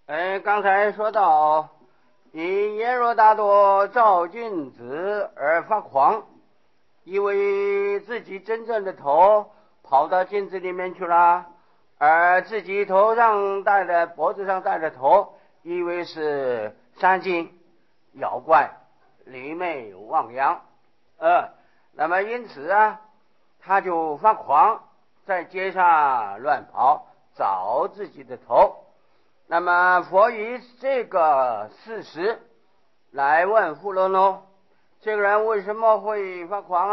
刚才说到以耶罗大多照镜子而发狂，以为自己真正的头跑到镜子里面去了，而自己头上戴的脖子上戴的头以为是山精妖怪，魑魅魍魉，那么因此他就发狂，在街上乱跑找自己的头。那么佛以这个事实来问富罗诺，这个人为什么会发狂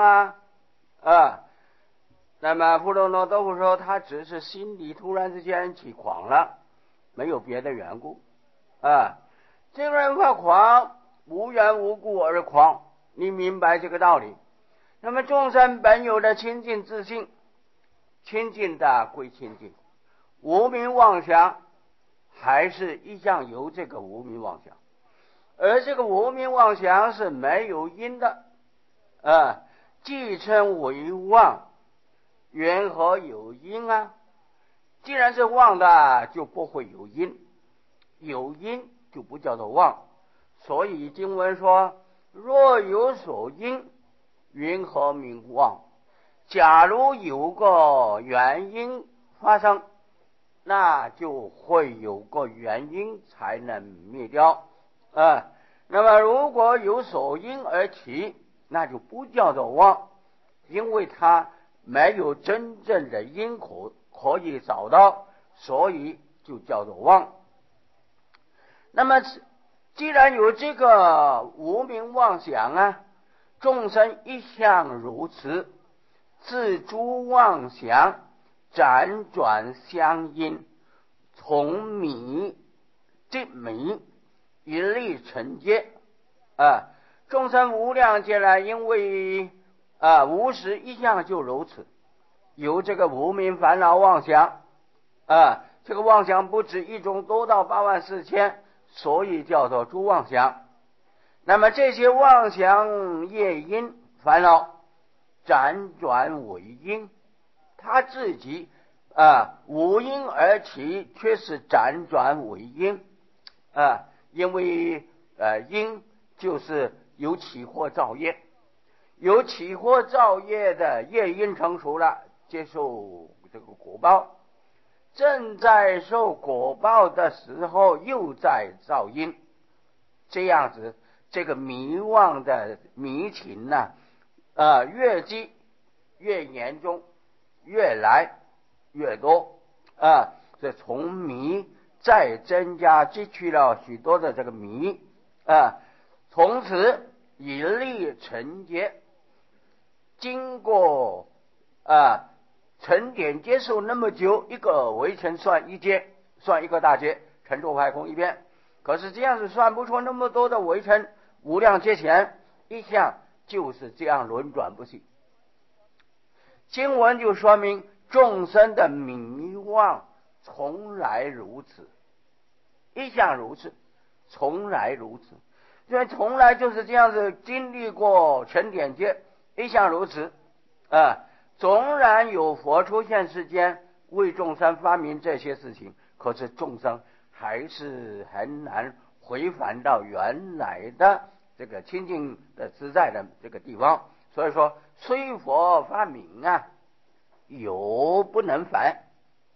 那么富罗诺都会说，他只是心里突然之间起狂了，没有别的缘故这个人发狂无缘无故而狂，你明白这个道理。那么众生本有的清净自信，清净的归清净，无明妄想还是一向有这个无明妄想，而这个无明妄想是没有因的既称为妄，缘何有因既然是妄的，就不会有因，有因就不叫做妄。所以经文说，若有所因，云何名妄？假如有个原因发生，那就会有个原因才能灭掉那么如果有所因而起，那就不叫做妄，因为它没有真正的因可以找到，所以就叫做妄。那么既然有这个无明妄想众生一向如此，自诸妄想辗转相应，从迷即迷，一力成劫众生无量劫来，因为无始一向就如此，有这个无明烦恼妄想这个妄想不止一种，多到84000，所以叫做诸妄想。那么这些妄想业因烦恼辗转为因，他自己无因而起，却是辗转为因因为因就是有起或造业，有起或造业的业因成熟了，接受这个果报，正在受果报的时候又在造因，这样子这个迷妄的迷情越积越严重，越来越多这从迷再增加，积聚了许多的这个迷从此以力成劫，经过沉淀接受那么久，一个围城算一阶，算一个大阶，成住坏空一边。可是这样子算不出那么多的围城，无量劫前一向就是这样轮转不息。经文就说明众生的迷妄从来如此，一向如此，从来如此，因为从来就是这样子经历过沉淀劫，一向如此纵然有佛出现世间为众生发明这些事情，可是众生还是很难回返到原来的这个清净的自在的这个地方。所以说虽佛发明有不能返，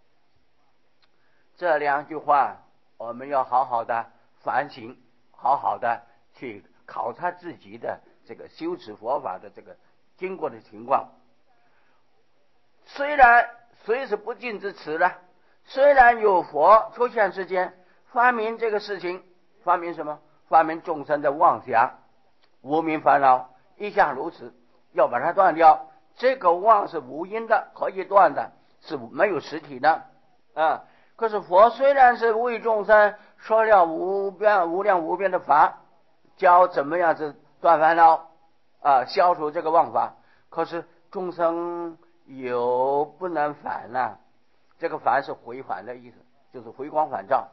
这两句话我们要好好的反省，好好的去考察自己的这个修持佛法的这个经过的情况。虽然虽是不敬之词了，虽然有佛出现世间发明这个事情，发明什么？发明众生的妄想无明烦恼一向如此，要把它断掉。这个妄是无因的，可以断的，是没有实体的可是佛虽然是为众生说了无量无边的法，教怎么样子断烦恼消除这个妄法，可是众生有不能返这个返是回返的意思，就是回光返照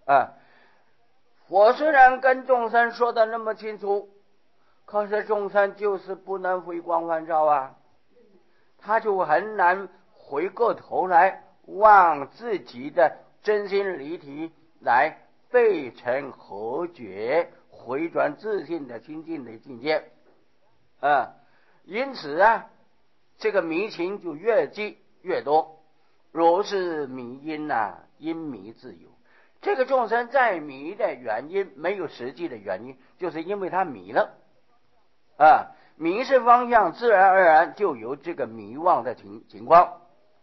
佛虽然跟众生说的那么清楚，可是众生就是不能回光返照他就很难回过头来望自己的真心离体来背成和觉，回转自信的清净的境界。因此啊，这个迷情就越积越多。若是迷因啊，因迷自有。这个众生在迷的原因没有实际的原因，就是因为他迷了迷失方向，自然而然就有这个迷妄的情况。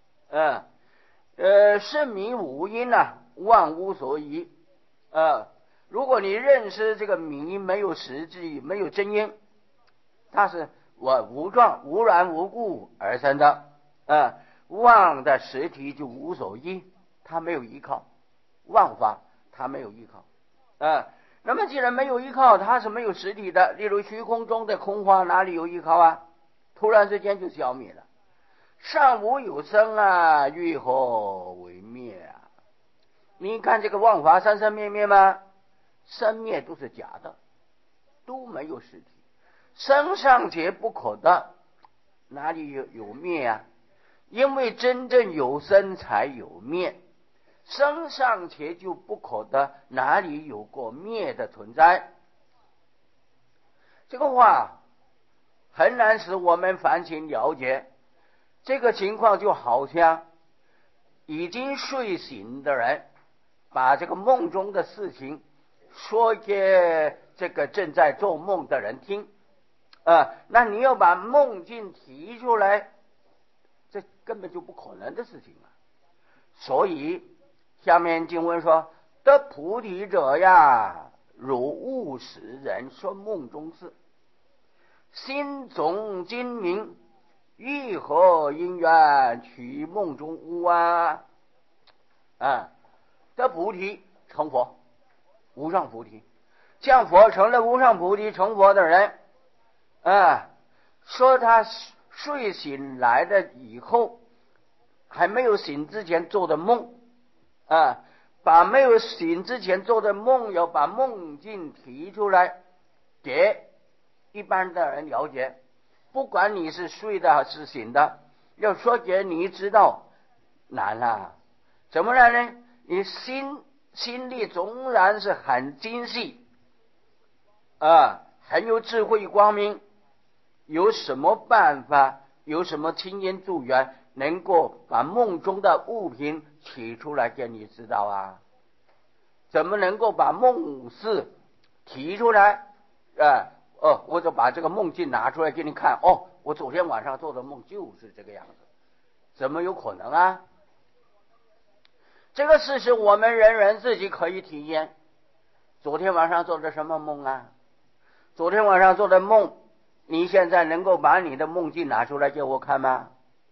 是迷无因妄无所依。如果你认识这个迷没有实际，没有真因，它是无状无缘无故而生的。妄的实体就无所依，它没有依靠，妄法它没有依靠。那么既然没有依靠，它是没有实体的。例如虚空中的空花哪里有依靠啊？突然之间就消灭了。上无有生啊，欲何为灭啊？你看这个妄法生生灭灭吗？生灭都是假的，都没有实体。生尚且不可得，哪里有灭啊？因为真正有生才有灭，生尚且就不可得，哪里有过灭的存在？这个话很难使我们凡情了解。这个情况就好像已经睡醒的人把这个梦中的事情说给这个正在做梦的人听。那你要把梦境提出来，这根本就不可能的事情啊。所以下面经文说，得菩提者呀，如悟使人说梦中事，心总精明，欲何因缘取梦中悟啊？得菩提成佛，无上菩提。降佛成了无上菩提成佛的人，说他睡醒来的以后，还没有醒之前做的梦，把没有醒之前做的梦，要把梦境提出来给一般的人了解。不管你是睡的还是醒的，要说给你知道难啊。怎么难呢？你心里纵然是很精细很有智慧光明，有什么办法，有什么亲因助缘能够把梦中的物品取出来给你知道啊？怎么能够把梦事提出来？或者把这个梦境拿出来给你看，我昨天晚上做的梦就是这个样子，怎么有可能啊？这个事实我们人人自己可以体验。昨天晚上做的什么梦啊？昨天晚上做的梦，你现在能够把你的梦境拿出来给我看吗？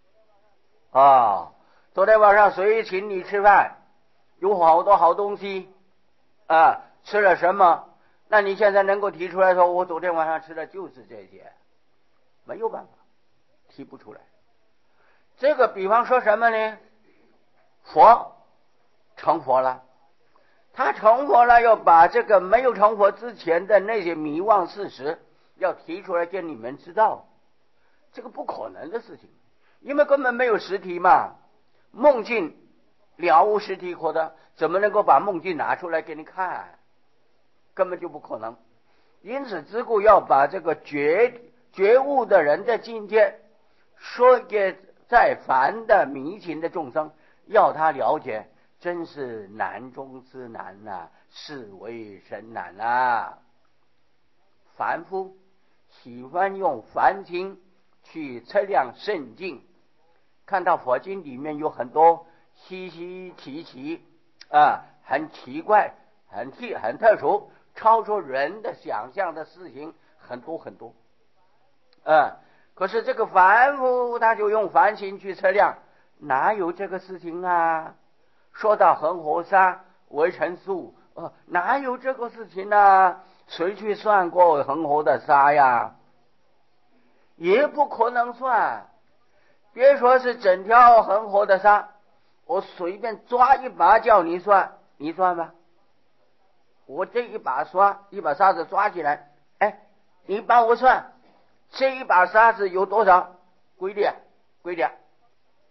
昨天晚上谁请你吃饭？有好多好东西吃了什么？那你现在能够提出来说，我昨天晚上吃的就是这些？没有办法，提不出来。这个比方说什么呢？佛成佛了，他成佛了，要把这个没有成佛之前的那些迷妄事实要提出来给你们知道，这个不可能的事情，因为根本没有实体嘛。梦境了无实体可得，怎么能够把梦境拿出来给你看？根本就不可能。因此自古要把这个觉悟的人的境界说给在凡的迷情的众生，要他了解，真是难中之难是为甚难凡夫喜欢用凡情去测量圣境，看到佛经里面有很多稀稀奇奇很奇怪很特殊，超出人的想象的事情很多很多可是这个凡夫他就用凡情去测量，哪有这个事情啊？说到恒河沙为成数哪有这个事情啊？谁去算过恒河的沙呀？也不可能算。别说是整条恒河的沙，我随便抓一把叫你算，你算吧。我这一把沙子抓起来，你帮我算，这一把沙子有多少？归点，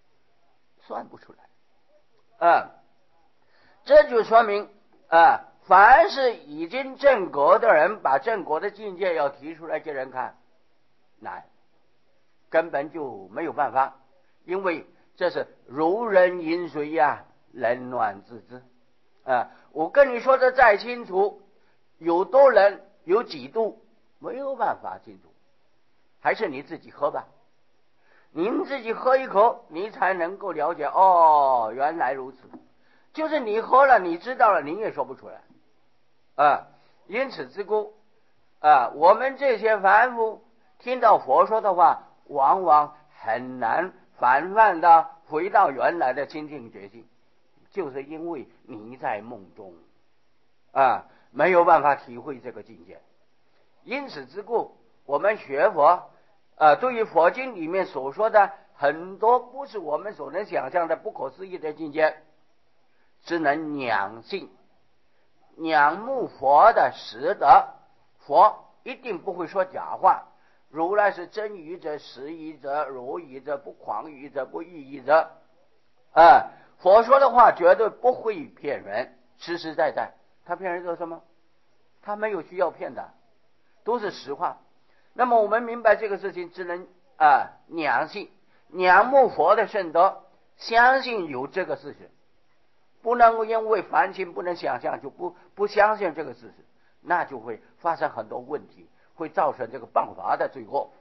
算不出来这就说明凡是已经正果的人，把正果的境界要提出来给人看，难，根本就没有办法，因为这是如人饮水呀，冷暖自知我跟你说的再清楚，有多冷有几度没有办法清楚，还是你自己喝吧，您自己喝一口，你才能够了解，哦，原来如此。就是你喝了，你知道了，你也说不出来因此之故我们这些凡夫听到佛说的话，往往很难泛泛的回到原来的清净觉性，就是因为你在梦中没有办法体会这个境界。因此之故，我们学佛对于佛经里面所说的很多不是我们所能想象的不可思议的境界，只能仰信仰慕佛的实德，佛一定不会说假话，如来是真语者、实语者、如语者、不诳语者、不异语者佛说的话绝对不会骗人，实实在在。他骗人做什么？他没有需要骗的，都是实话。那么我们明白这个事情，只能仰信仰慕佛的圣德，相信有这个事实，不能够因为凡情不能想象就不相信这个事实，那就会发生很多问题，会造成这个谤法的罪过。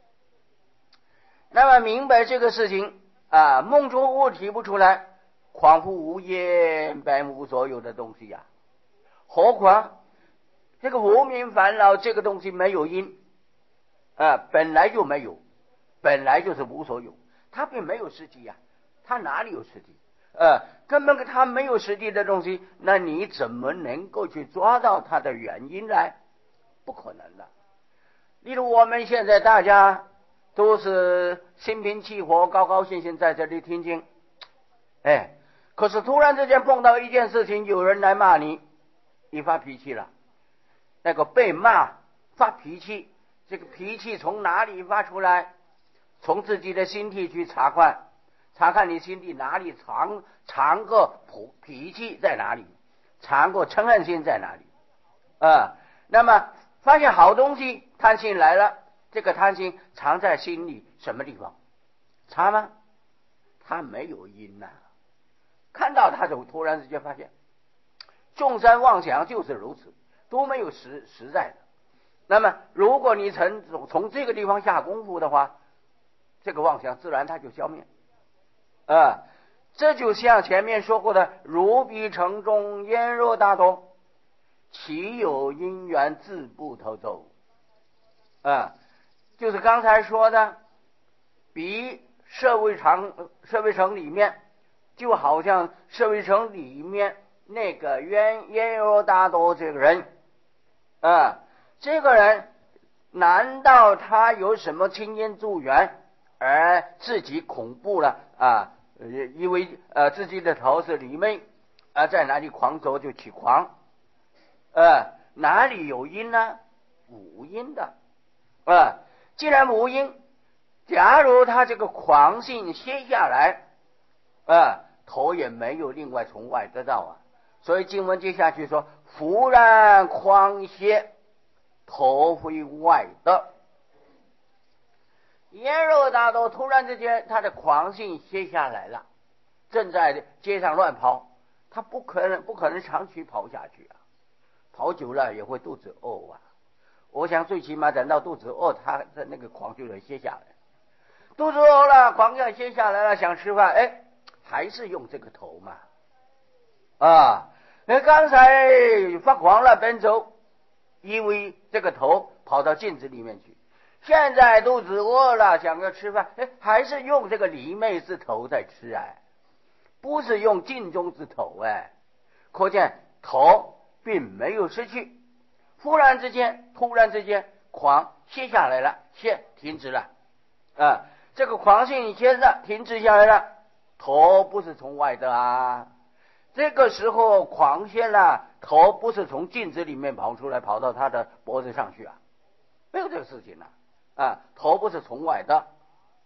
那么明白这个事情梦中物提不出来，况复无言，本无所有的东西何况这个无明烦恼这个东西没有因本来就没有，本来就是无所有，它并没有实体它哪里有实体根本它没有实体的东西，那你怎么能够去抓到它的原因来？不可能的。例如我们现在大家都是心平气和，高高兴兴在这里听经可是突然之间碰到一件事情，有人来骂你，你发脾气了，那个被骂发脾气，这个脾气从哪里发出来？从自己的心地去查看你心地哪里藏个脾气在哪里，藏个嗔恨心在哪里那么发现好东西，贪心来了，这个贪心藏在心里什么地方？查吗？他没有因看到他就突然之间发现，众生妄想就是如此，都没有实在的。那么如果你从这个地方下功夫的话，这个妄想自然它就消灭这就像前面说过的，如彼城中烟若大同，岂有因缘自不偷走就是刚才说的，比社会城里面，就好像社会城里面那个烟若大多这个人这个人难道他有什么亲因助缘而自己恐怖了因为自己的头是狸妹在哪里狂走就起狂哪里有因呢？无因的既然无因，假如他这个狂性歇下来头也没有另外从外得到所以经文接下去说，忽然狂歇，头非外的。烟若大多突然之间他的狂性歇下来了，正在街上乱跑，他不可能长期跑下去跑久了也会肚子饿我想最起码等到肚子饿，他的那个狂就能歇下来。肚子饿了，狂要歇下来了，想吃饭还是用这个头嘛刚才发狂了奔走，因为这个头跑到镜子里面去，现在肚子饿了想要吃饭还是用这个狸妹之头在吃不是用镜中之头可见头并没有失去。突然之间狂歇下来了，停止了这个狂性歇了，停止下来了，头不是从外的这个时候狂歇了，头不是从镜子里面跑出来，跑到他的脖子上去没有这个事情头不是从外的。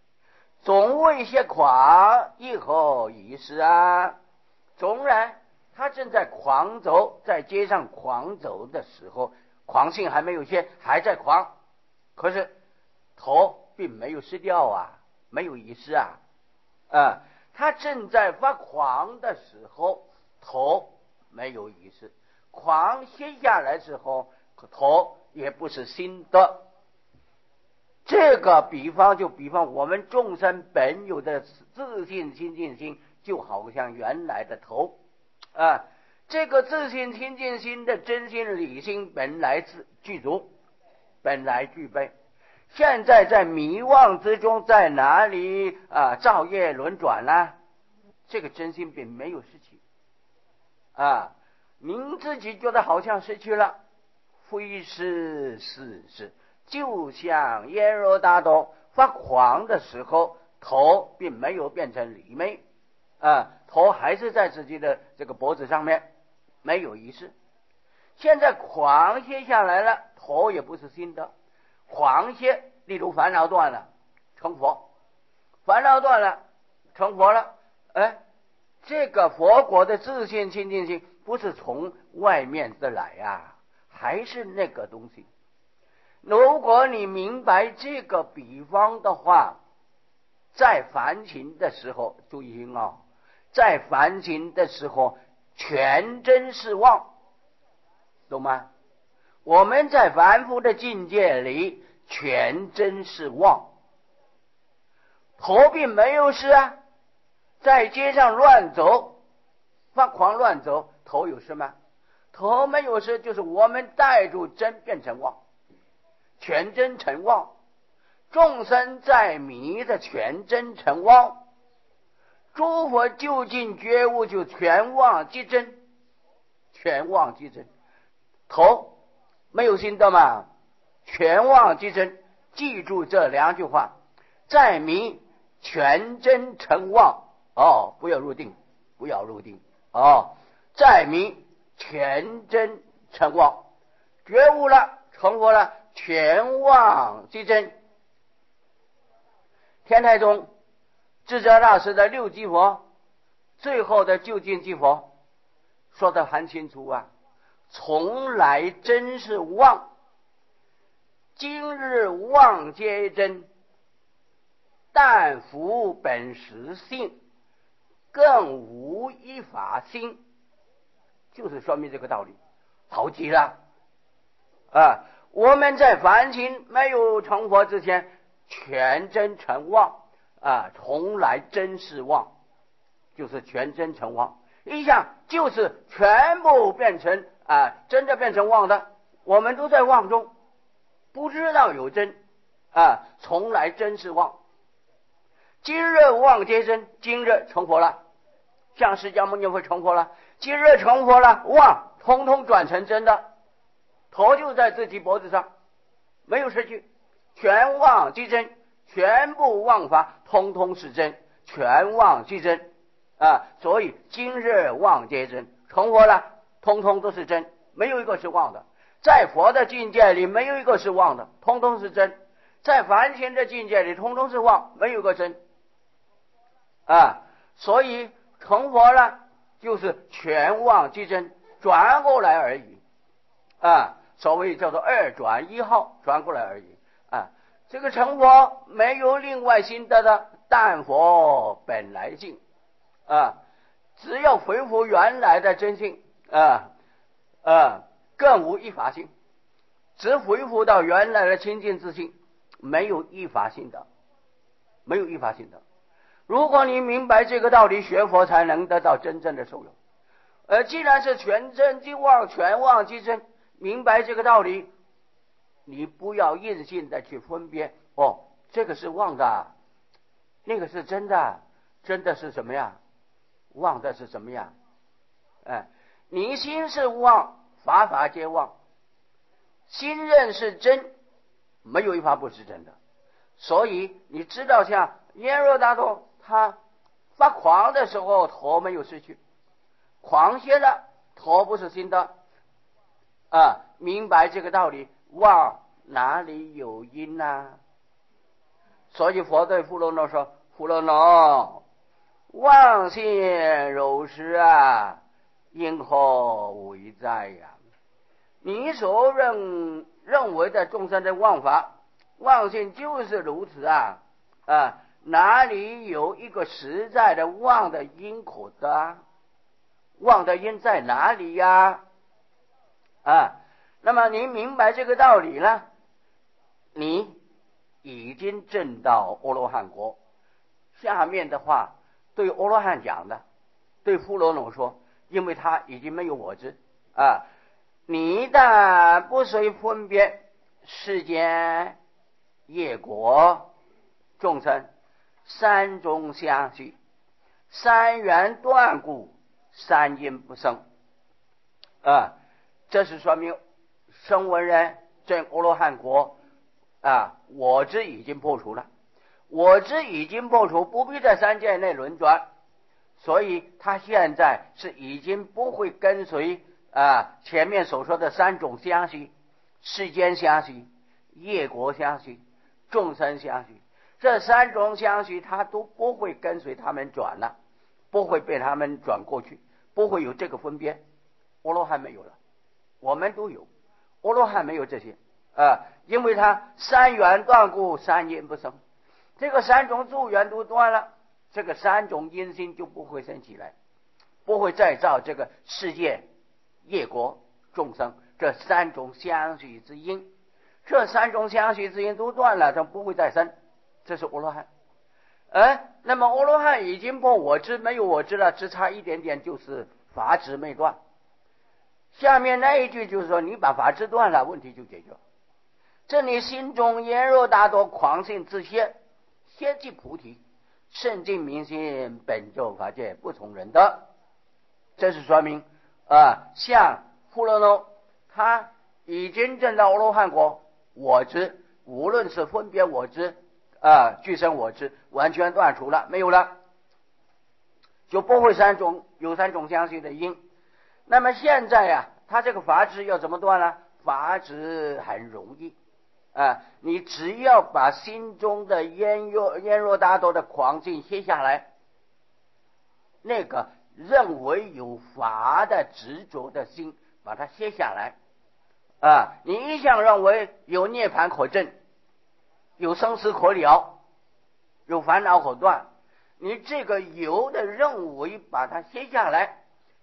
总未歇狂，以后已是纵然他正在狂走，在街上狂走的时候，狂性还没有歇，还在狂，可是头并没有失掉啊，没有遗失啊。他正在发狂的时候，头没有遗失，狂歇下来之后，头也不是新的。这个比方就比方我们众生本有的自信清净心，就好像原来的头这个自信清净心的真心理性本来具足，本来具备，现在在迷妄之中，在哪里造业轮转呢？这个真心并没有失去您自己觉得好像失去了，非是就像耶罗大多发狂的时候，头并没有变成离昧头还是在自己的这个脖子上面，没有仪式。现在狂歇下来了，头也不是新的。狂歇，例如烦恼断了成佛，烦恼断了成佛了，这个佛果的自信清净心不是从外面的来还是那个东西。如果你明白这个比方的话，在凡情的时候，注意在凡情的时候全真是妄，懂吗？我们在凡夫的境界里全真是妄，头并没有事在街上乱走，发狂乱走，头有事吗？头没有事，就是我们带住真变成妄，全真成妄。众生在迷的全真成妄，诸佛究竟觉悟就全妄即真，全妄即真。头没有心的嘛，全妄即真。记住这两句话，在迷全真成妄不要入定，不要入定在迷全真成妄，觉悟了成佛了，全妄即真。天台宗智者大师的六即佛，最后的究竟即佛说得很清楚从来真是妄，今日妄皆真，但复本实性，更无一法心，就是说明这个道理，好极了我们在凡情没有成佛之前，全真成妄从来真是妄，就是全真成妄，一下就是全部变成真的变成妄的，我们都在妄中，不知道有真从来真是妄。今日妄皆真，今日成佛了，像释迦牟尼佛成佛了，今日成佛了，妄通通转成真的，头就在自己脖子上，没有失去，全妄即真，全部妄法通通是真，全妄即真所以今日妄皆真，成佛了通通都是真，没有一个是妄的。在佛的境界里没有一个是妄的，通通是真。在凡情的境界里通通是妄，没有一个真所以成佛了就是全妄即真，转过来而已所谓叫做二转一号，转过来而已这个成佛没有另外新的但佛本来性只要恢复原来的真性更无一法性，只恢复到原来的清净自性，没有一法性的，没有一法性的。如果你明白这个道理，学佛才能得到真正的受用既然是全真即妄，全妄即真，明白这个道理，你不要硬性的去分别这个是妄的，那个是真的，真的是什么呀？妄的是什么呀？你心是妄，法法皆妄，心认是真，没有一法不是真的。所以你知道像耶若大多他发狂的时候头没有失去，狂歇了头不是新的明白这个道理，妄哪里有因所以佛对富罗那说，富罗那妄心柔实因何为哉呀？你所认为的众生的妄法妄性就是如此啊！哪里有一个实在的妄的因可得啊？妄的因在哪里呀？那么你明白这个道理呢，你已经证到阿罗汉果。下面的话对阿罗汉讲的，对富罗罗说，因为他已经没有我执你的不随分别世间业果众生三种相续，三缘断故，三因不生这是说明声闻人证阿罗汉果我执已经破除了，我执已经破除，不必在三界内轮转，所以他现在是已经不会跟随前面所说的三种相续，世间相续、业果相续、众生相续，这三种相续他都不会跟随他们转了，不会被他们转过去，不会有这个分别。阿罗汉没有了，我们都有，阿罗汉没有这些因为他三缘断故，三因不生，这个三种助缘都断了，这个三种因心就不会生起来，不会再造这个世界业果众生这三种相续之因，这三种相续之因都断了，就不会再生，这是阿罗汉。那么阿罗汉已经破我执，没有我执了，只差一点点就是法执没断。下面那一句就是说，你把法执断了，问题就解决了。这里心中言若大多狂性自歇，歇即菩提，圣净明心，本就法界，不从人得。这是说明像富罗罗他已经证到阿罗汉果，我执无论是分别我执俱生我执完全断除了，没有了，就不会有三种相续的因。那么现在他这个法执要怎么断呢？法执很容易你只要把心中的烟若大多的狂性歇下来，那个认为有法的执着的心把它歇下来你一向认为有涅槃可证，有生死可了，有烦恼可断，你这个有的认为把它歇下来，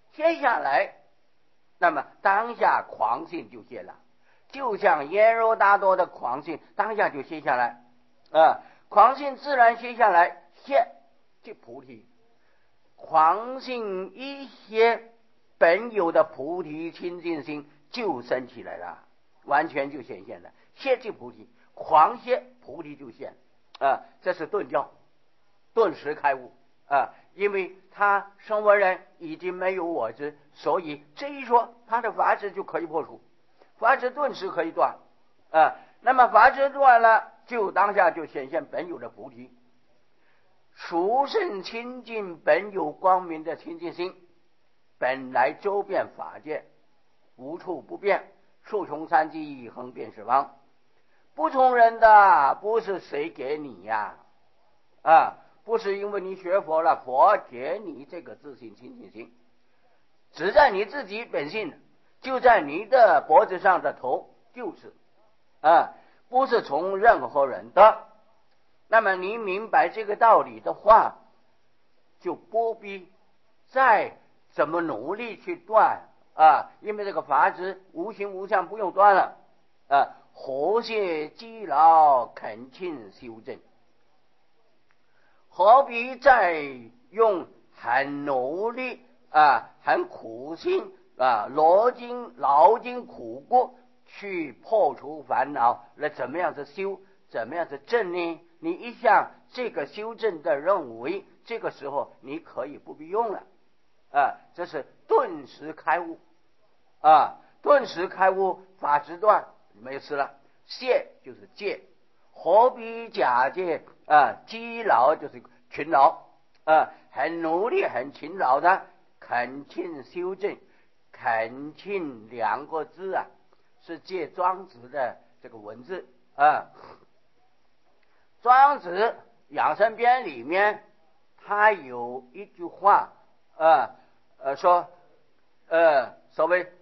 那么当下狂性就歇了，就像烟若大多的狂性当下就歇下来狂性自然歇下来，歇即菩提，狂性一歇，本有的菩提清净心就生起来了，完全就显现了，歇即菩提，狂歇菩提就现这是顿教，顿时开悟因为他声闻人已经没有我执，所以这一说他的法执就可以破除，法执顿时可以断那么法执断了，就当下就显现本有的菩提，殊胜清净本有光明的清净心，本来周遍法界，无处不变，数穷三际，横遍十方，不从人的，不是谁给你不是因为你学佛了，佛给你这个自信清净心，只在你自己本性，就在你的脖子上的头，就是不是从任何人的。那么你明白这个道理的话，就不必再怎么努力去断因为这个法执无形无相不用断了何谢积劳恳勤修正，何必再用很努力很苦心劳筋苦骨去破除烦恼，那怎么样子修，怎么样子正呢？你一向这个修正的认为，这个时候你可以不必用了这是顿时开悟顿时开悟，法执断，没事了。谢就是戒，何必假借积劳就是勤劳很努力很勤劳的恳勤修正，恳勤两个字是借庄子的这个文字庄子养生篇里面他有一句话说所谓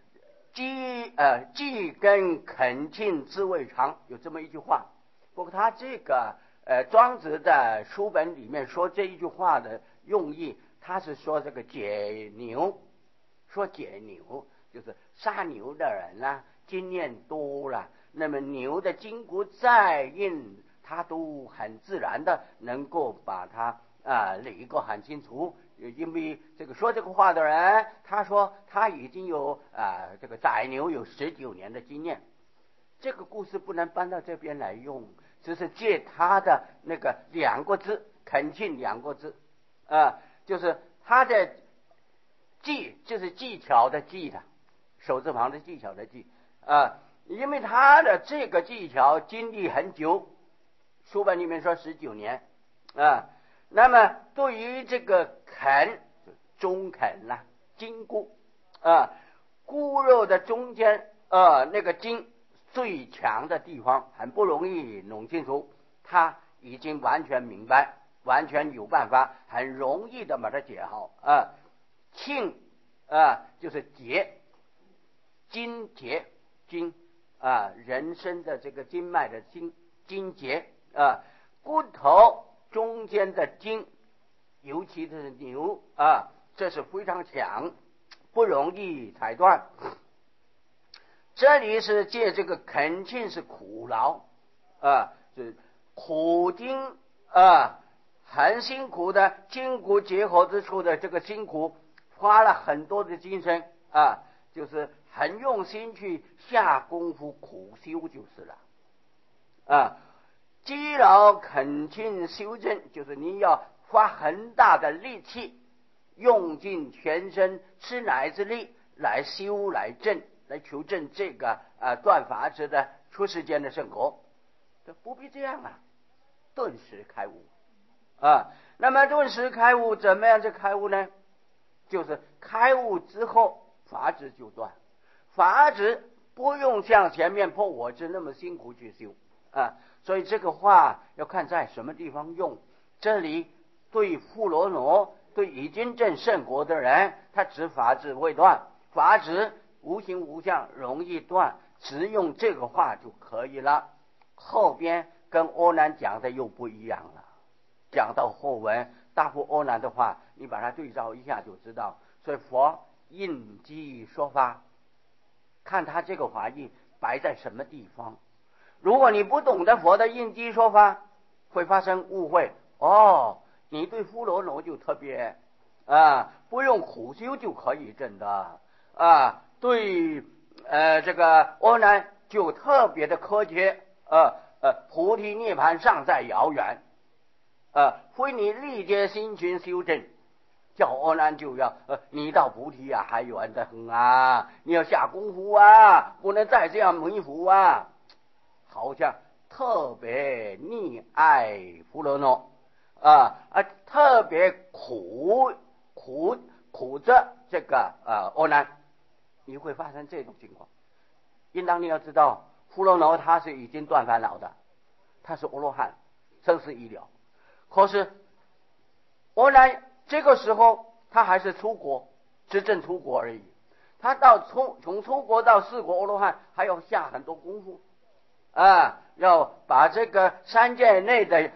季耕恳亲之谓长，有这么一句话。不过他这个庄子的书本里面说这一句话的用意，他是说这个解牛，说解牛就是杀牛的人啊，经验多了，那么牛的筋骨再硬，他都很自然的能够把它理个很清楚。因为这个说这个话的人，他说他已经有这个宰牛有19年的经验。这个故事不能搬到这边来用，只是借他的那个2个字恳亲2个字就是他的技，就是技巧的技的，手字旁的技巧的技因为他的这个技巧经历很久，书本里面说19年那么对于这个啃，中啃啦，筋骨骨肉的中间那个筋最强的地方很不容易弄清楚，他已经完全明白，完全有办法，很容易的把它解好庆就是节，筋节，筋人参的这个经脉的筋节骨头中间的筋，尤其是牛这是非常强，不容易裁断。这里是借这个恳亲是苦劳是苦筋很辛苦的筋骨结合之处的这个辛苦，花了很多的精神就是很用心去下功夫苦修就是了积劳恳亲修正，就是你要花很大的力气，用尽全身吃奶之力来修来正，来求证这个断法子的出世间的圣果，这不必这样顿时开悟那么顿时开悟怎么样就开悟呢？就是开悟之后法子就断，法子不用像前面破我执那么辛苦去修所以这个话要看在什么地方用。这里对富罗罗，对已经证圣果的人，他指法子未断，法子无形无相容易断，只用这个话就可以了。后边跟阿难讲的又不一样了，讲到后文大部阿难的话，你把它对照一下就知道。所以佛应机说法，看他这个法义摆在什么地方。如果你不懂得佛的应机说法，会发生误会你对富罗罗就特别不用苦修就可以证的对这个阿难就特别的苛切菩提涅槃尚在遥远非你力竭心群修正，叫阿难就要你到菩提还远得很你要下功夫不能再这样迷糊好像特别溺爱富罗罗特别苦着这个阿难，你会发生这种情况。应当你要知道，富罗罗他是已经断烦恼的，他是阿罗汉，生死已了。可是阿难这个时候他还是出国，执政出国而已，他从出国到4国阿罗汉还要下很多功夫要把这个3界内的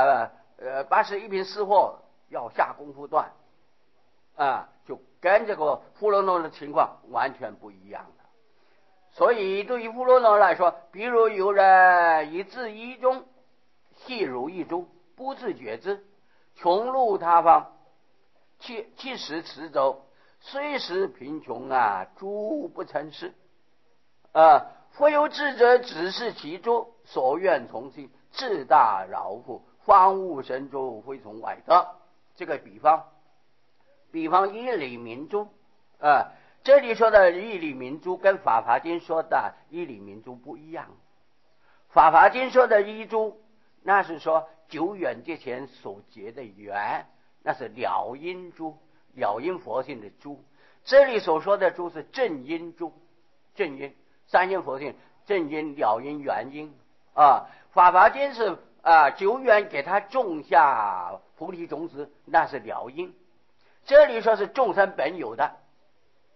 81品四惑要下功夫断就跟这个富罗罗的情况完全不一样了。所以对于富罗罗来说，比如有人以自一中细如一珠，不自觉之，穷路他方，弃食驰走，虽时贫穷诸不成事复有智者只是其诸，所愿从心，志大饶富，方悟神州，非从外得。这个比方一理明珠这里说的一理明珠跟法华经说的一理明珠不一样。法华经说的一珠，那是说久远之前所结的缘，那是了因珠，了因佛性的珠。这里所说的珠是正因珠，正因三因佛性，正因、了因、缘因法华经是久远给他种下菩提种子，那是了因。这里说是众生本有的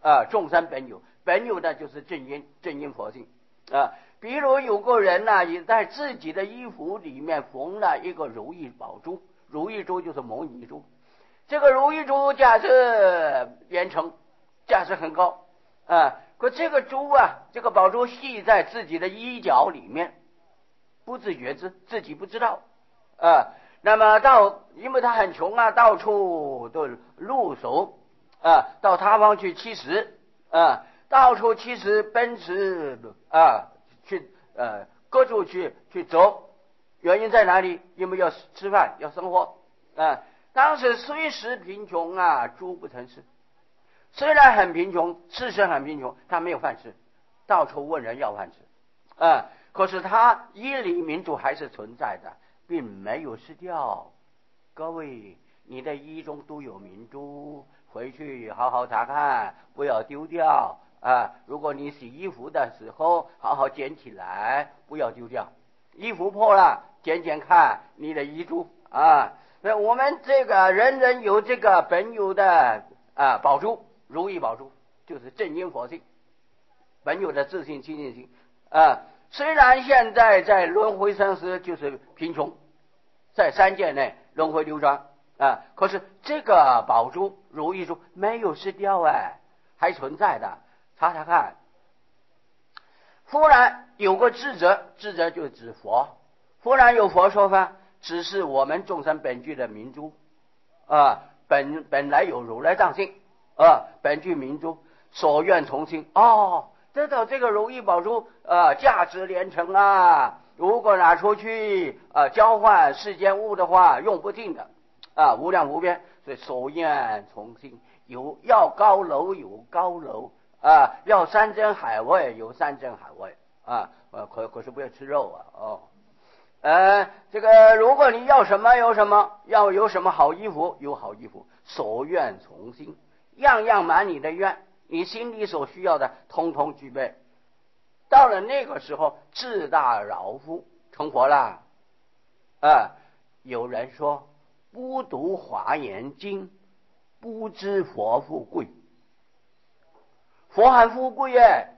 众生本有，本有的就是正因佛性啊。比如有个人呢，也在自己的衣服里面缝了一个如意宝珠，如意珠就是摩尼珠，这个如意珠价值连城，价值很高啊。可这个珠啊，这个宝珠系在自己的衣角里面，不自觉自己不知道啊。那么因为他很穷啊，到处都入手啊，到他方去乞食啊，到处乞食奔驰啊，去各处去走。原因在哪里？因为要吃饭，要生活啊。当时虽时贫穷啊，珠不成事。虽然很贫穷，事实很贫穷，他没有饭吃，到处问人要饭吃啊。可是他衣里明珠还是存在的，并没有失掉。各位，你的衣中都有明珠，回去好好查看，不要丢掉啊。如果你洗衣服的时候，好好捡起来，不要丢掉。衣服破了，捡看你的衣珠啊。那我们这个人人有这个本有的宝珠，如意宝珠，就是正因佛性，本有的自信清净心啊。虽然现在在轮回生死就是贫穷，在三界内轮回流转啊，可是这个宝珠如意珠没有失掉还存在的。查查看，忽然有个智者就指佛，忽然有佛说法，只是我们众生本具的明珠啊，本来有如来藏性啊，本具明珠，所愿从心哦。知道这个如意宝珠价值连城啊，如果拿出去交换世间物的话，用不尽的无量无边。所以所愿从心，要高楼有高楼要山珍海味有山珍海味可是不要吃肉这个如果你要什么有什么，要有什么好衣服有好衣服，所愿从心，样样满你的愿，你心里所需要的通通具备。到了那个时候，自大饶富，成佛了有人说不读华严经，不知佛富贵。佛很富贵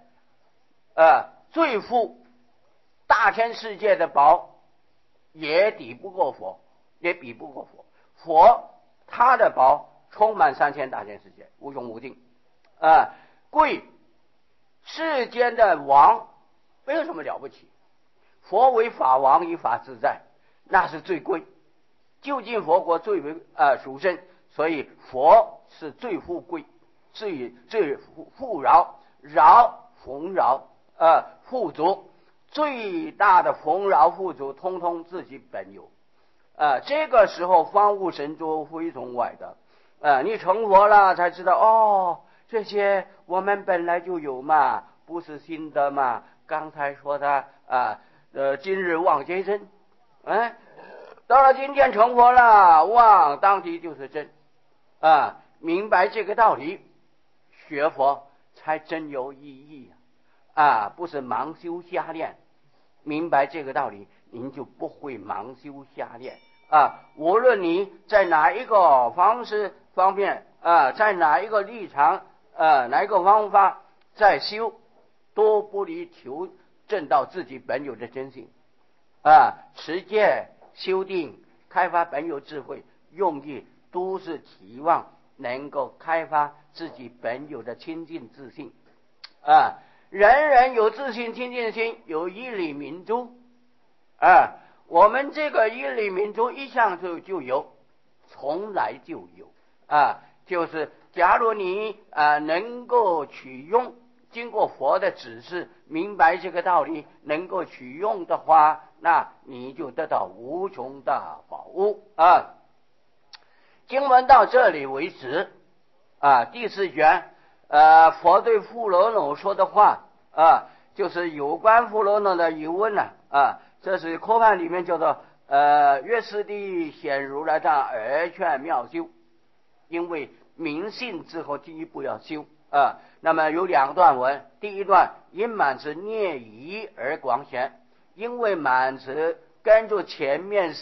最富，大千世界的宝也比不过佛。佛他的宝充满3000大千世界，无穷无尽贵。世间的王没有什么了不起，佛为法王，以法自在，那是最贵。究竟佛国最为殊胜，所以佛是最富贵，最富饶，丰饶富足，最大的丰饶富足通通自己本有这个时候方悟神珠非从外的你成佛了才知道这些我们本来就有嘛，不是新的嘛。刚才说的今日望皆真到了今天成佛了，望当即就是真明白这个道理，学佛才真有意义不是盲修瞎练。明白这个道理，您就不会盲修瞎练无论你在哪一个方面在哪一个立场哪一个方法在修，都不离求证到自己本有的真性持戒修定开发本有智慧，用意都是期望能够开发自己本有的清净自信人人有自信清净心，有一粒明珠我们这个一粒明珠一向就有，从来就有就是假如你能够取用，经过佛的指示明白这个道理，能够取用的话，那你就得到无穷的宝物经文到这里为止第4卷佛对富罗耨说的话就是有关富罗耨的疑问这是科判里面叫做月师地显如来藏而劝妙修，因为明信之后第一步要修那么有2段文，第一段因满持念疑而广显，因为满持跟着前面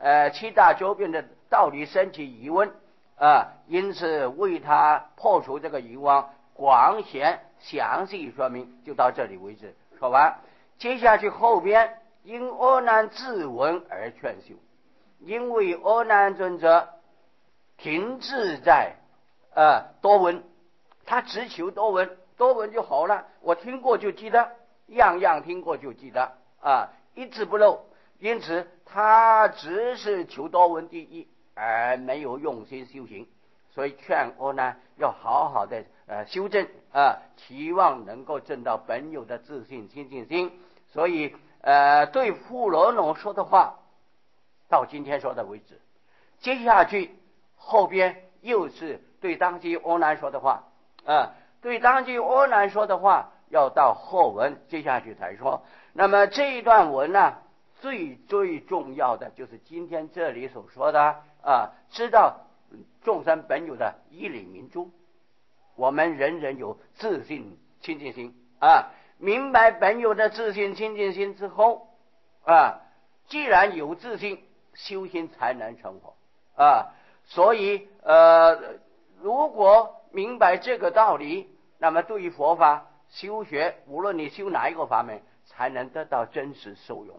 7大周遍的道理升起疑问因此为他破除这个疑问广显详细说明，就到这里为止。说完，接下去后边因阿难自闻而劝修，因为阿难尊者停滞在多闻，他只求多闻，多闻就好了，我听过就记得，样样听过就记得一字不漏。因此他只是求多闻第一，而没有用心修行。所以劝阿难要好好的修正期望能够证到本有的自信清净心。所以对富罗耨说的话到今天说的为止，接下去后边又是对当机阿难说的话对当机阿难说的话要到后文接下去才说。那么这一段文呢，最重要的就是今天这里所说的知道众生本有的依理明珠，我们人人有自信清净心明白本有的自信清净心之后既然有自信，修心才能成佛所以如果明白这个道理，那么对于佛法修学，无论你修哪一个法门，才能得到真实受用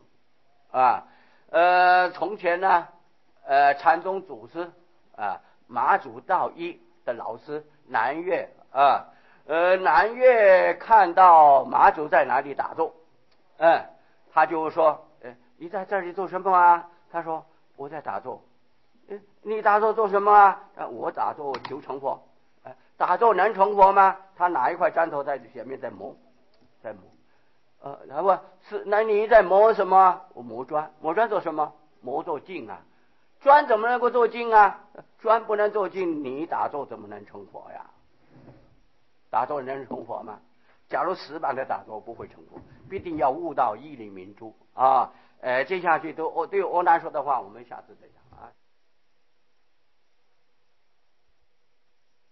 从前呢禅宗祖师马祖道一的老师南岳南岳看到马祖在哪里打坐他就说你在这里做什么他说我在打坐你打坐做什么我打坐求成佛打坐能成佛吗？他拿一块砖头在前面在磨然后是那你在磨什么？我磨砖做什么？磨做镜砖怎么能够做镜砖不能做镜，你打坐怎么能成佛呀？打坐能成佛吗？假如死板的打坐不会成佛，必定要悟到依理明珠接下去对阿难说的话我们下次再讲